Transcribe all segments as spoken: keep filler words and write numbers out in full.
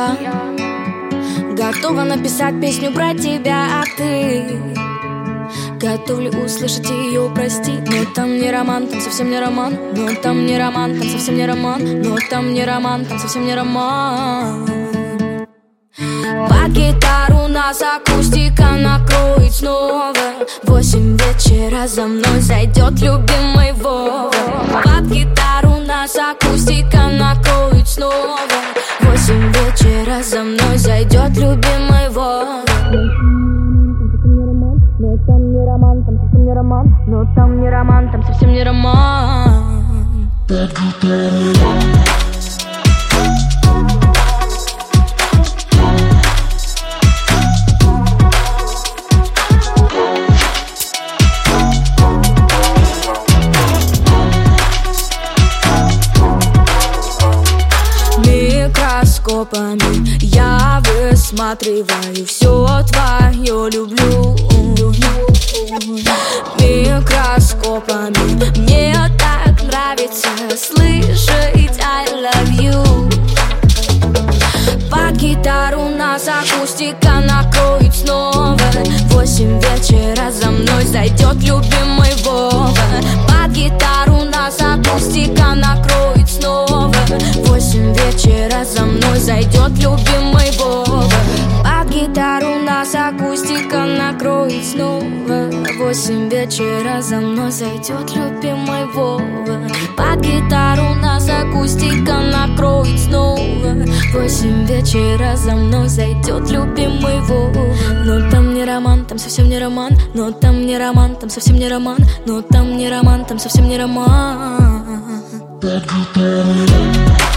Я готова написать песню про тебя, а ты готов ли услышать ее простить? Но там не роман, там совсем не роман. Но там не роман, там совсем не роман. Но там не роман, там совсем не роман. Под гитару нас акустика накроет снова. Восемь вечера за мной зайдет любимый Вова. Под гитару нас акустика накроет снова. Восемь вечера за мной зайдет любимый Вова. Но там не роман, там совсем не роман. Но там не роман, там совсем не роман. Под гитару. Я высматриваю все твое, люблю. Микроскопами мне так нравится слышать I love you. Под гитару нас акустика накроет снова. Восемь вечера за мной зайдет любимый Вова. Под гитару нас акустика накроет снова. Восемь вечера за мной зайдет любимый Вова. Под гитару нас акустика накроет снова. Восемь вечера за мной зайдет любимый Вова. Под гитару нас акустика накроет снова. Восемь вечера за мной зайдет любимый Вова. Но там не роман, там совсем не роман. Но там не роман, там совсем не роман. Но там не роман, там совсем не роман. Под гитару.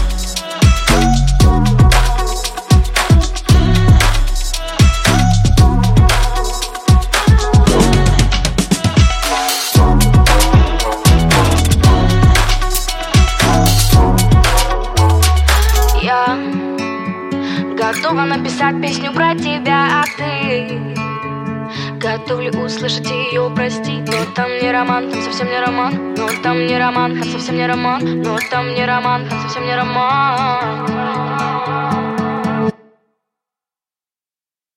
Я готова написать песню про тебя, а ты готов ли услышать ее простить? Но там не роман, там совсем не роман. Но там не роман, там совсем не роман. Но там не роман, там совсем не роман.